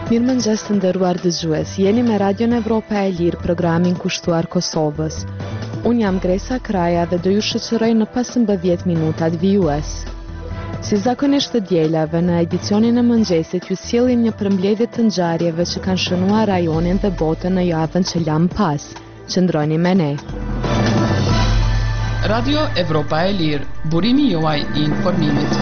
Mirëmëngjes të nderuar dëgjues, jeni me Radion Evropa e Lirë, programin kushtuar Kosovës. Unë jam Gresa Kraja dhe do ju shoqëroj në 15 minutat vijues. Si zakonisht të dielave, në edicionin e mëngjesit ju sjellim një përmbledhje të ngjarjeve që kanë shënuar rajonin dhe botën në javën që lam pas. Qëndroni me ne. Radio Evropa e Lirë, burimi juaj I informimit.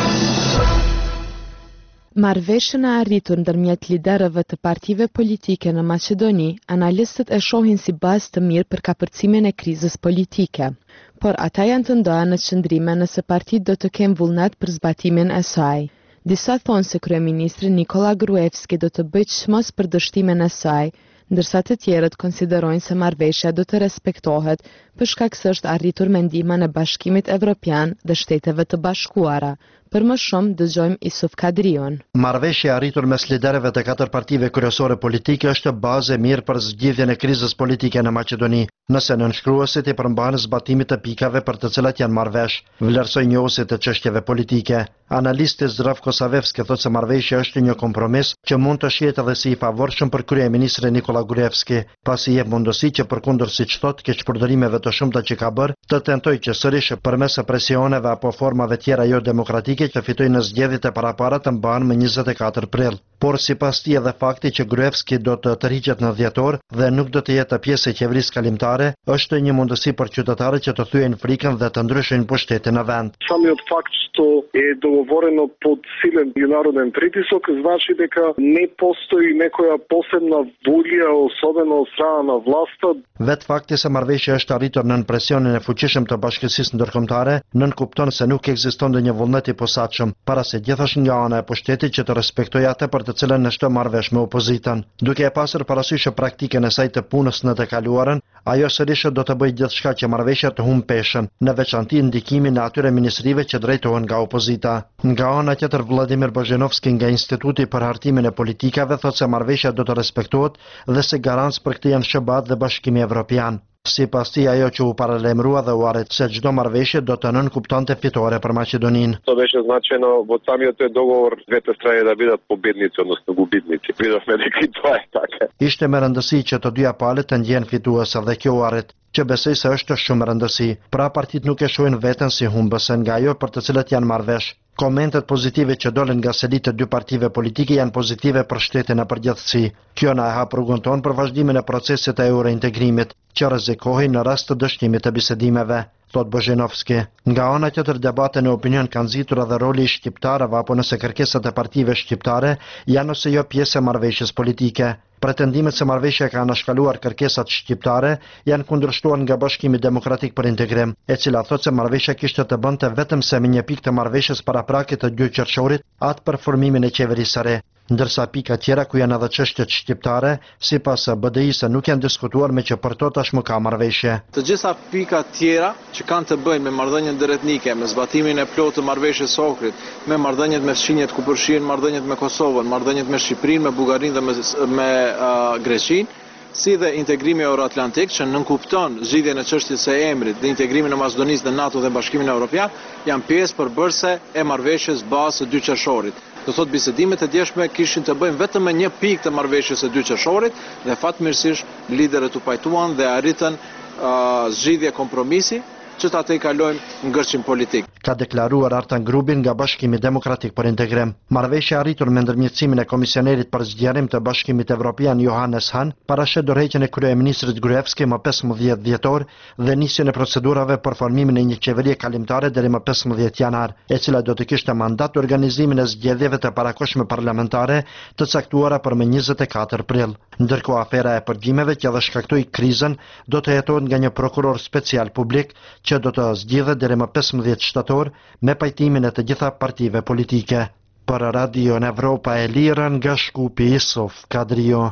Marrëveshjen e arritur ndërmjet liderëve të partive politike në Maqedoni, analistët e shohin si bazë të mirë për kapërcimin e krizës politike. Por ata janë të ndoja në qëndrime nëse partitë do të kenë vullnet për zbatimin e saj. Disa thonë se kryeministri Nikola Gruevski do të bëjë çmos për dështimin e saj, ndërsa të tjerët konsiderojnë se marrëveshja do të respektohet për shkak se është arritur me ndihmën e Bashkimit Evropian dhe Shteteve të Bashkuara. Për më shumë dëgjojmë Isuf Kadrion. Marrëveshja arritur mes liderëve të 4 partive kryesore politike është bazë e mirë për zgjidhjen e krizës politike në Maqedoni, nëse nënshkruesit I përmbahen zbatimit të pikave për të cilat janë marrëvesh, vlerësoi njohuesit të çështjeve politike. Analisti Zdrav Kosavevski thotë se marrëveshja është një kompromis që mund të shihet edhe si I favorshëm për kryeministrin Nikola Gruevski, pasi jep mundësi që përkundër siç thotë keqpërdorimeve të shumta që ka bërë, të tentojë që sërish përmes presioneve apo formave tjera jo demokratike që fitojnë në zgjedhjet e parapara të mbahen më 24 prill. Por sipas tij edhe fakti që Gruevski do të tërhiqet në dhjetor dhe nuk do të jetë pjesë e qeverisë kalimtare, është një mundësi për qytetarët që të thyejnë frikën dhe të ndryshojnë pushtetin në vend. Самиот факт што е договорено под силен меѓународен притисок значи дека не постои некоја посебна волја, особено од страна на власта. Vetë fakti se marrëveshja është arritur nën presionin e fuqishëm të bashkësisë ndërkombëtare, nënkupton se nuk ekziston ndonjë vullnet I posaçëm, para se gjithashtu nga ana e pushtetit që të respektojë atë për të cilën në shto marrëvesh me opozitën. Duke e pasur parasysh praktikën e saj të punës në të kaluarën, ajo sërish do të bëjë gjithçka që marrëveshja të humbë peshën, në veçanti ndikimin e atyre ministrive që drejtohen nga opozita. Nga ana tjetër, Vladimir Bozhenovski nga Instituti për Hartimin e Politikave thotë se marrëveshja do të respektohet dhe se garancë për këtë janë SHBAT dhe Bashkimi Evropian. Sipas tij, ajo që u paralajmërua dhe u arrit se çdo marrëveshje do të nënkuptonte fitore për Maqedoninë. To беше значено во самиот тој договор двете страни да бидат победници, односно губитници. Видовме дека И тоа е така. Ishte me rëndësi që të dyja palët të ndjen fituese dhe kjo u arrit, që besoj se është shumë rëndësi. Pra partitë nuk e shohin veten si humbëse nga ajo për të cilët janë marrëvesh. Komentet pozitive që dolën nga selitë të dy partive politike janë pozitive për shtetin në përgjithësi. Kjo na e hap rrugën tonë për vazhdimin e procesit të eurointegrimit, që rrezikohej në rast të dështimit të bisedimeve, thot Bozhenovski. Nga ana tjetër, debate në opinion kanë nxitur edhe roli I shqiptarëve apo nëse kërkesat e partive shqiptare janë ose jo pjesë e marrëveshjes politike. Pretendimet se marrëveshja ka anashkaluar kërkesat shqiptare janë kundërshtuar nga Bashkimi Demokratik për Integrim, e cila thotë se marrëveshja kishte të bënte vetëm se me një pikë të marrëveshjes paraprakit të 2 qershorit atë për formimin e qeverisë së re, ndërsa pika tjera ku janë edhe çështjet shqiptare, sipas BDI-së nuk janë diskutuar me që për to tashmë ka marrëveshje. Të gjitha pikat tjera që kanë të bëjnë me marrëdhënien drejtnike, me zbatimin e plotë të marrëveshjes së Ohrit, me marrëdhëniet me fshinjet ku përfshihen marrëdhëniet me Kosovën, marrëdhëniet me Shqipërinë, me Bullgarinë dhe me Greqinë, si dhe integrimi euroatlantik që nënkupton zgjidhjen e çështjes së emrit dhe integrimin e Maqedonisë në NATO dhe Bashkimin Evropian, janë pjesë përbërëse e marrëveshjes bazë së 2 qershorit. Do thot bisedimet e djeshme kishin të bëjnë vetëm me një pikë të marrëveshjes së 2 qershorit dhe fatmirësisht liderët u pajtuan dhe arritën zgjidhje kompromisi që ta i kalojmë ngërçim politik. Ka deklaruar Artan Grubin nga Bashkimi Demokratik për Integrim. Marrëveshja arritur me ndërmjetësimin e komisionerit për zgjerim të Bashkimit Evropian Johannes Hahn parashet dorëheqjen e kryeministrit Gruevski më 15 dhjetor dhe nisjen e procedurave për formimin e një qeverie kalimtare deri më 15 janar, e cila do të kishte mandat organizimin e zgjedhjeve të parakohshme parlamentare të caktuara për më 24 prill. Ndërkohë afera e përgjimeve që edhe shkaktoi krizën do të jetohet nga një prokuror special publik që do të zgjidhet deri më 15 shtator me pajtimin e të gjitha partive politike. Për Radio Evropa e Lirë nga Shkupi, Isuf Kadrio.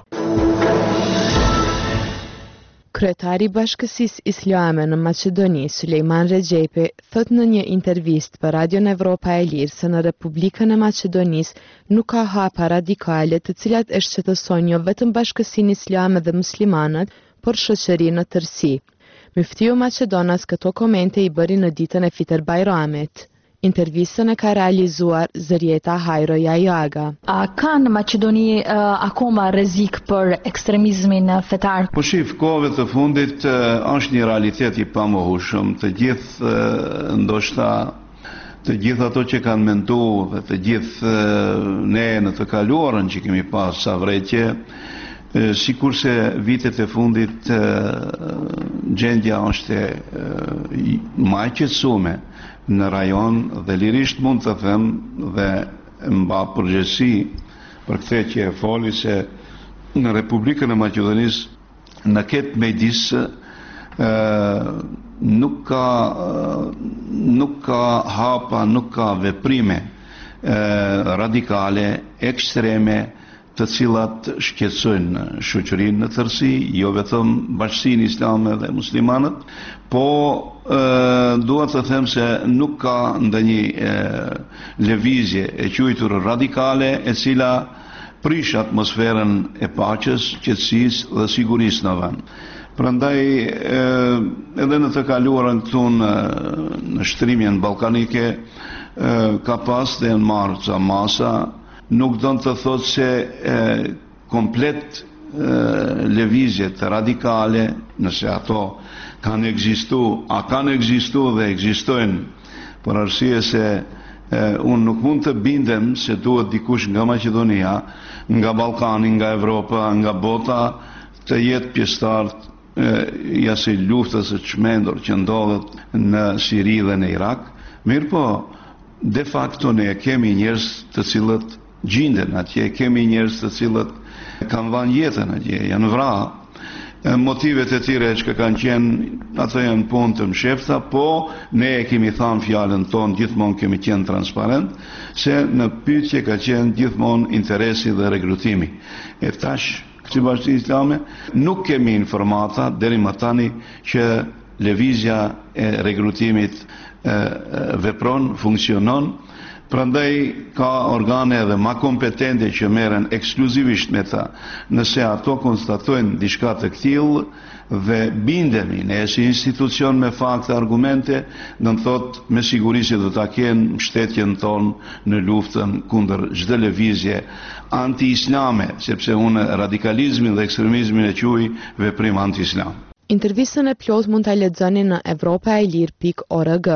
Kryetari I Bashkësisë Islame në Maqedoni, Sulejman Rexhepi, thot në një intervistë për Radion Evropa e Lirë se në Republikën e Maqedonisë nuk ka hapa radikale të cilat e shqetësojnë jo vetëm Bashkësinë Islame dhe muslimanët, por shoqërinë në tërësi. Myftiu Maqedonas këto komente I bëri në ditën e Fitër Bajramit. Intervistën e ka realizuar Zërieta Hajro Jajaga. A ka në Maqedoni akoma rrezik për ekstremizmin fetar? Po shif, kohëve të fundit është një realitet i pamohueshëm. Të gjithë ndoshta të gjithë ato që kanë menduar dhe të gjithë ne në të kaluarën që kemi pas sa vretje, sikurse vitet e fundit gjendja është më e qetësume në rajon dhe lirisht mund të them dhe mba përgjegjësi për këtë që e foli se në Republikën e Maqedonisë në këtë mjedis nuk ka hapa, nuk ka veprime radikale, ekstreme, të cilat shqetësojnë shoqërinë në tërësi, jo vetëm Bashkinë Islame dhe muslimanët, po dua të them se nuk ka ndonjë lëvizje e quajtur radikale e cila prish atmosferën e paqes, qetësisë dhe sigurisë në vend. Prandaj edhe në të kaluarën këtu në shtrimjen ballkanike ka pas dhe në marrë ca masa. Nuk do të thotë se komplet lëvizjet radikale, nëse ato kanë ekzistu dhe ekzistojnë, për arsye se unë nuk mund të bindem se duhet dikush nga Maqedonia, nga Ballkani, nga Evropa, nga bota të jetë pjesëtar jashtë luftës së çmendur që ndodhet në Siri dhe në Irak. Mirë po, de facto ne kemi njerëz të cilët gjinden atje, kemi njerëz të cilët kanë dhënë jetën atje, janë vrarë. Motivet e tyre që kanë qenë, ato janë punë të mshefta, po ne e kemi thënë fjalën tonë, gjithmonë kemi qenë transparent, se në pyetje ka qenë gjithmonë interesi dhe regrutimi. E tash, këtë Bashkinë Islame, nuk kemi informata deri më tani që lëvizja e regrutimit vepron, funksionon. Prandaj ka organe edhe ma kompetente që merren ekskluzivisht me ta. Nëse ato konstatojnë diçka të tillë dhe bindemi ne si institucion me fakte, argumente, do të thotë me siguri se do ta kenë mbështetjen tonë në luftën kundër çdo lëvizje anti-islame, sepse unë radikalizmin dhe ekstremizmin e quaj veprim anti-islam. Intervistën e plot mund ta lexoni në evropaelir.org.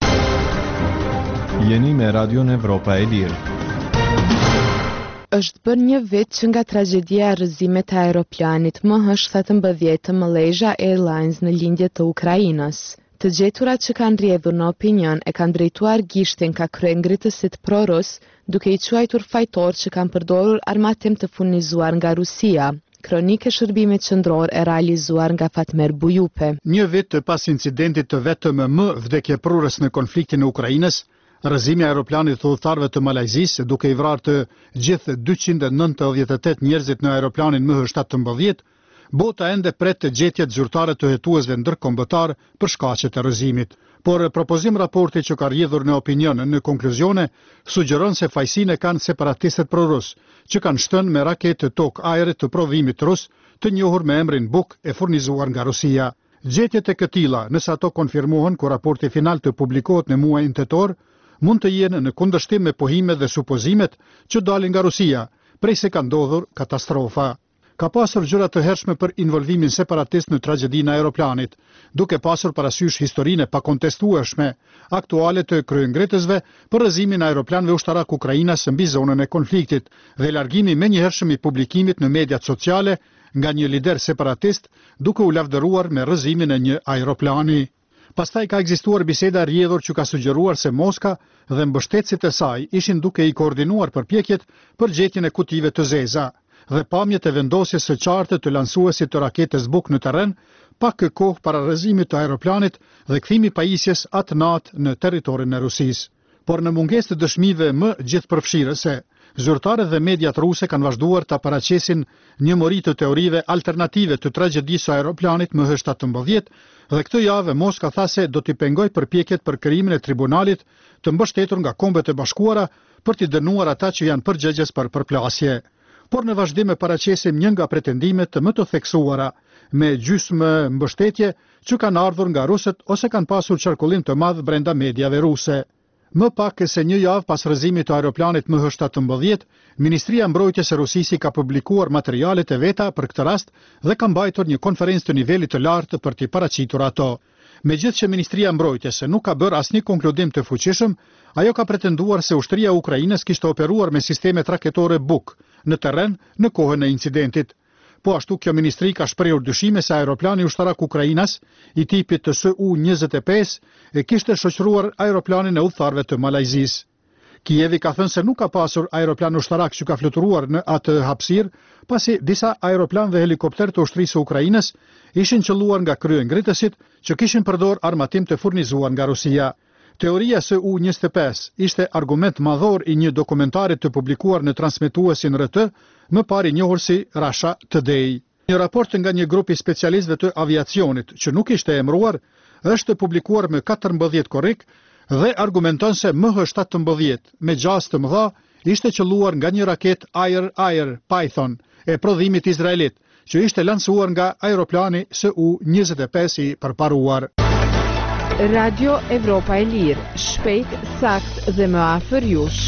Jeni me Radion Evropa e Lirë. Është bërë një vit që nga tragjedia e rrëzimit të aeroplanit MH17 të Malaysia Airlines në lindje të Ukrainës. Të gjeturat që kanë rrjedhur në opinion e kanë drejtuar gishtin ka kryengritësit pro-rus, duke i quajtur fajtor që kanë përdorur armatim të furnizuar nga Rusia. Kronikë e shërbimit qendror e realizuar nga Fatmer Bujupe. Një vit pas incidentit të vetëm më vdekjeprurës në konfliktin e Ukrainës, rrëzimi i aeroplanit të udhëtarëve të Malajzisë, duke i vrarë të gjithë 298 njerëzit në aeroplanin MH17, bota ende pret të gjetjet zyrtare të hetuesve ndërkombëtar për shkaqet e rrëzimit. Por propozim raporti që ka rrjedhur në opinion në konkluzione sugjeron se fajsinë kanë separatistët pro-rus, që kanë shtënë me raketë tok-ajre të prodhimit rus, të njohur me emrin Buk e furnizuar nga Rusia. Gjetjet e këtilla, nëse ato konfirmohen kur raporti final të publikohet në muajin tetor, mund të jenë në kundërshtim me pohimet dhe supozimet që dalin nga Rusia, prej se ka ndodhur katastrofa. Ka pasur gjëra të hershme për involvimin separatist në tragjedinë e aeroplanit, duke pasur parasysh historinë e pakontestueshme aktuale të kryengritësve për rrëzimin e aeroplanëve ushtarak ukrainas mbi zonën e konfliktit dhe largimi menjëhershëm i publikimit në mediat sociale nga një lider separatist duke u lavdëruar me rrëzimin e një aeroplani. Pastaj ka ekzistuar biseda rrjedhur që ka sugjeruar se Moska dhe mbështetësit e saj ishin duke i koordinuar përpjekjet për gjetjen e kutive të zeza dhe pamjet e vendosjes së qartë të lansuesit të raketës Buk në terren, pak kohë para rrëzimit të aeroplanit dhe kthimi pajisjes atë natë në territorin e Rusisë. Por në mungesë të dëshmive më gjithëpërfshirëse, zyrtarët dhe mediat ruse kanë vazhduar ta paraqesin një mori të teorive alternative të tragjedisë së aeroplanit MH17 dhe këtë javë Moska tha se do t'i pengoj përpjekjet për krijimin e tribunalit të mbështetur nga Kombet e Bashkuara për t'i dënuar ata që janë përgjegjës për përplasje. Por në vazhdim e paraqesim një nga pretendimet më të theksuara me gjysmë mbështetje që kanë ardhur nga rusët ose kanë pasur qarkullim të madh brenda mediave ruse. Më pak se një javë pas rrëzimit të aeroplanit MH17, Ministria e Mbrojtjes e Rusisë ka publikuar materialet e veta për këtë rast dhe ka mbajtur një konferencë të nivelit të lartë për t'i paraqitur ato. Megjithëse që Ministria e Mbrojtjes nuk ka bërë asnjë konkludim të fuqishëm, ajo ka pretenduar se ushtria e Ukrainës kishte operuar me sistemet raketore Buk në terren në kohën e incidentit. Po ashtu kjo ministri ka shprehur dyshime se aeroplani ushtarak ukrainas i tipit të Su-25 e kishte shoqëruar aeroplanin e udhëtarëve të Malajzisë. Kijevi ka thënë se nuk ka pasur aeroplan ushtarak që ka fluturuar në atë hapësirë, pasi disa aeroplan dhe helikopter të ushtrisë së Ukrainës ishin qelluar nga kryengritësit që kishin përdor armatim të furnizuar nga Rusia. Teoria Su-25 ishte argument madhor i një dokumentarit të publikuar në transmetuesin RT, më parë i njohur si Russia Today. Një raport nga një grup i specialistëve të aviacionit, që nuk ishte emëruar, është publikuar me 14 korrik dhe argumenton se MH17 me gjas të mëdha ishte qelluar nga një raket Air Python e prodhimit izraelit, që ishte lansuar nga aeroplani Su-25 i përparuar. Radio Evropa e Lirë, shpejt, sakt dhe më afër jush.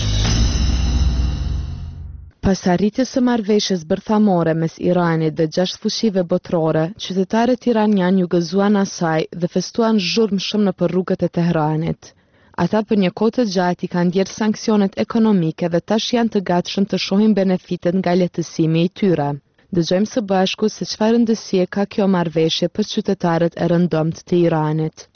Pas arritjes së marrëveshjes bërthamore mes Iranit dhe 6 fuqive botërore, qytetarët iranian ju gëzuan asaj dhe festuan zhurmshëm nëpër rrugët e Teheranit. Ata për një kohë të gjatë i kanë ndjerë sanksionet ekonomike dhe tash janë të gatshëm të shohin benefitet nga lehtësimi i tyre. Dëgjojmë së bashku se çfarë ndësie ka kjo marrëveshje për qytetarët e rëndomt të Iranit.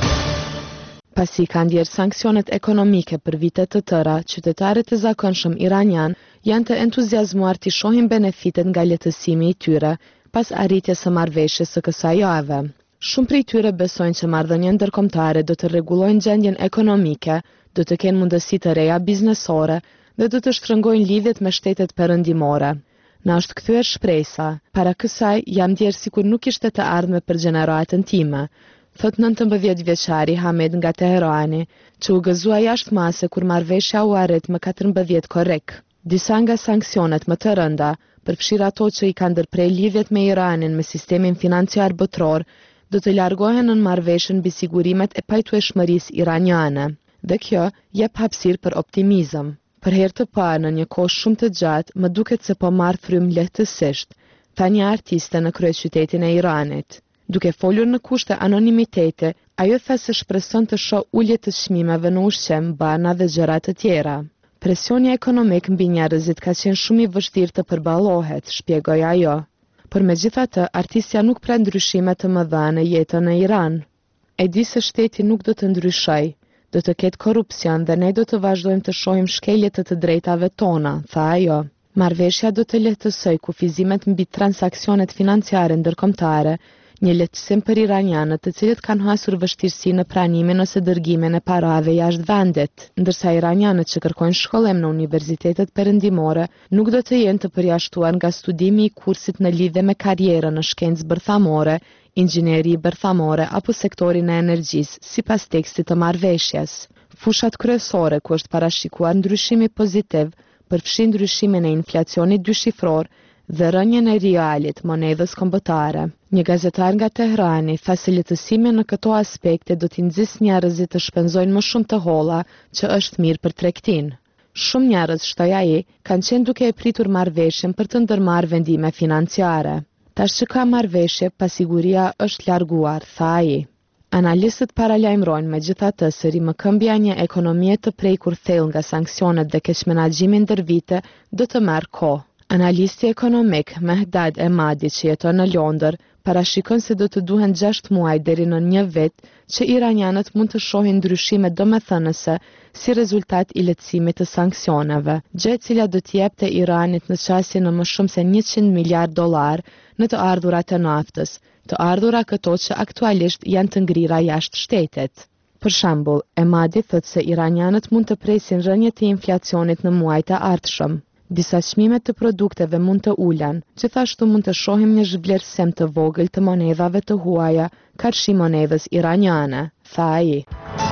Pasi kanë ndjerë sanksionet ekonomike për vite të tëra, qytetarët e zakonshëm iranian janë të entuziazmuar të shohin benefitet nga lehtësimi i tyre pas arritjes së marrëveshjes së kësaj jave. Shumë prej tyre besojnë që marrëdhëniet ndërkombëtare do të rregullojnë gjendjen ekonomike, do të kenë mundësi të reja biznesore dhe do të shtrëngojnë lidhjet me shtetet perëndimore. Na është kthyer shpresa, para kësaj jam ndjerë sikur nuk ishte të ardhme për gjeneratën time, thot 19 vjeçari Hamed nga Teherani, që u gëzua jashtëmase kur marrëveshja u arrit më 14 korrik. Disa nga sanksionet më të rënda, përfshirë ato që i kanë ndërprej lidhjet me Iranin me sistemin financiar botror, do të largohen në marrëveshjen mbi sigurimet e pajtueshmërisë iraniane. Dhe kjo jep hapësirë për optimizëm. Për herë të parë në një kohë shumë të gjatë, më duket se po marr frym lehtësisht, tha një artiste në kryeqytetin e Iranit. Duke folur në kushte anonimitete, ajo tha se shpreson të shoh ulje të çmimeve në ushqim, bana dhe gjëra të tjera. Presioni ekonomik mbi njerëzit ka qenë shumë i vështirë të përballohet, shpjegoi ajo. Por megjithatë, artistja nuk pran ndryshime të mëdha në jetën e Iran. E di se shteti nuk do të ndryshojë, do të ketë korrupsion dhe ne do të vazhdojmë të shohim shkelje të drejtave tona, tha ajo. Marrëveshja do të lehtësojë kufizimet mbi transaksionet financiare ndërkombëtare, një lehtësim për iranianët të cilët kanë hasur vështirësi në pranimin ose dërgimin e parave jashtë vendit, ndërsa iranianët që kërkojnë shkollim në universitetet perëndimore nuk do të jenë të përjashtuar nga studimi i kursit në lidhje me karrierën në shkencë bërthamore, inxhinieri bërthamore apo sektorin e energjisë, sipas tekstit të marrëveshjes. Fushat kryesore ku është parashikuar ndryshimi pozitiv përfshin ndryshimin e inflacionit dyshifror dhe rënjen e realit monedhës kombëtare. Një gazetar nga Teherani tha se lehtësimi në këto aspekte do t'i nxjisë njerëzit të shpenzojnë më shumë të holla, që është mirë për tregtinë. Shumë njerëz, shtoi ai, kanë qenë duke e pritur marrëveshjen për të ndërmarrë vendime financiare. Tash që ka marrëveshje, pasiguria është larguar, tha ai. Analistët paralajmërojnë megjithatë se rimëkëmbja një ekonomie të prekur thellë nga sanksionet dhe keqmenaxhimi ndër vite do të marrë kohë. Analisti ekonomik Mehdad Emadi që jeton në Londër parashikon se do të duhen 6 muaj deri në 1 vit që iranianët mund të shohin ndryshime domethënëse si rezultat i lehtësimit të sanksioneve, gjë e cila do t'i jepte Iranit në qasje në më shumë se $100 miliard në të ardhurat e naftës, të ardhura këto që aktualisht janë të ngrira jashtë shtetit. Për shembull, Emadi thotë se iranianët mund të presin rënje të inflacionit në muajt e ardhshëm. Disa çmimet të produkteve mund të ulen, gjithashtu mund të shohim një zhvlerësim të vogël të monedhave të huaja, karshi monedhës iraniane, tha ai.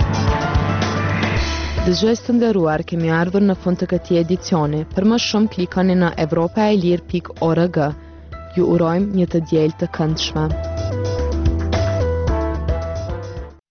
Dëgjues të nderuar, kemi ardhur në fund të këtij edicioni. Për më shumë klikoni në europaelir.org. Ju urojmë një të diel të këndshme.